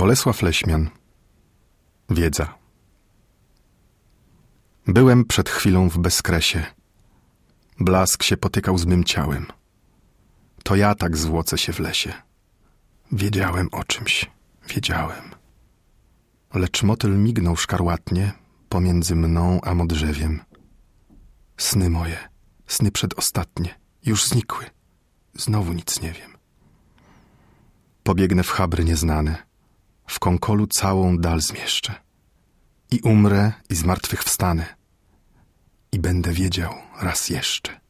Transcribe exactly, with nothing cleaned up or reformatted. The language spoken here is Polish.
Bolesław Leśmian. Wiedza. Byłem przed chwilą w bezkresie. Blask się potykał z mym ciałem. To ja tak zwłocę się w lesie. Wiedziałem o czymś, wiedziałem. Lecz motyl mignął szkarłatnie pomiędzy mną a modrzewiem. Sny moje, sny przedostatnie, już znikły. Znowu nic nie wiem. Pobiegnę w chabry nieznane, w kąkolu całą dal zmieszczę. I umrę, i z martwych wstanę. I będę wiedział raz jeszcze.